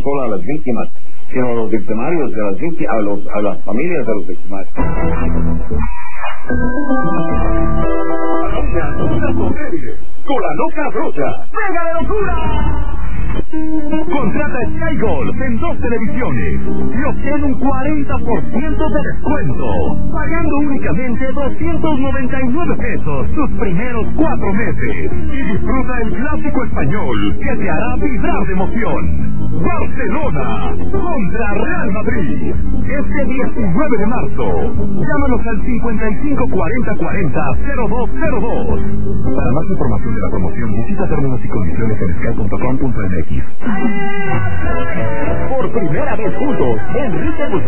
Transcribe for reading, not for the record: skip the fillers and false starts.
solo a las víctimas, sino a los victimarios de las víctimas, a las familias de los victimarios. Con la loca Rocha. ¡Pega de locura! Contrata Sky Golf en 2 televisiones y obtén un 40% de descuento, pagando únicamente 299 pesos sus primeros 4 meses, y disfruta el clásico español que te hará vibrar de emoción. Barcelona contra Real Madrid, este 19 de marzo. Llámanos al 554040-0202. Para más información de la promoción, visita términos y condiciones en sky.com.mx. Por primera vez juntos, Enrique